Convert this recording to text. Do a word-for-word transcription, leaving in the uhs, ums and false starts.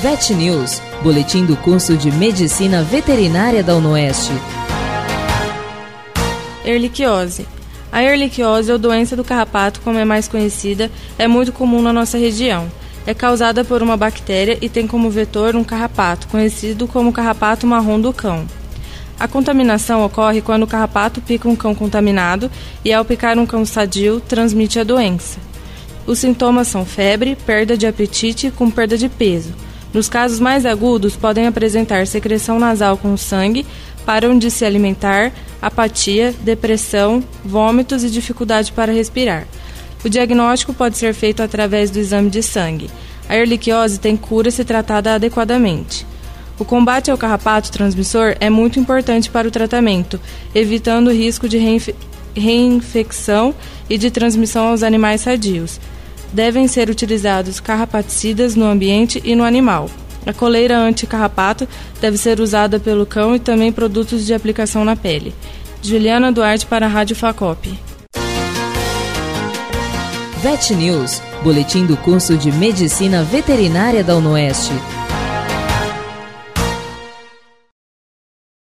Vet News, boletim do curso de Medicina Veterinária da UnoOeste. Ehrlichiose. A ehrlichiose, ou doença do carrapato, como é mais conhecida, é muito comum na nossa região. É causada por uma bactéria e tem como vetor um carrapato, conhecido como carrapato marrom do cão. A contaminação ocorre quando o carrapato pica um cão contaminado e, ao picar um cão sadio, transmite a doença. Os sintomas são febre, perda de apetite com perda de peso. Nos casos mais agudos, podem apresentar secreção nasal com sangue, param de se alimentar, apatia, depressão, vômitos e dificuldade para respirar. O diagnóstico pode ser feito através do exame de sangue. A ehrlichiose tem cura se tratada adequadamente. O combate ao carrapato transmissor é muito importante para o tratamento, evitando o risco de reinf- reinfecção e de transmissão aos animais sadios. Devem ser utilizados carrapaticidas no ambiente e no animal. A coleira anti-carrapato deve ser usada pelo cão e também produtos de aplicação na pele. Juliana Duarte para a Rádio Facop. Vet News, boletim do curso de Medicina Veterinária da UnoOeste.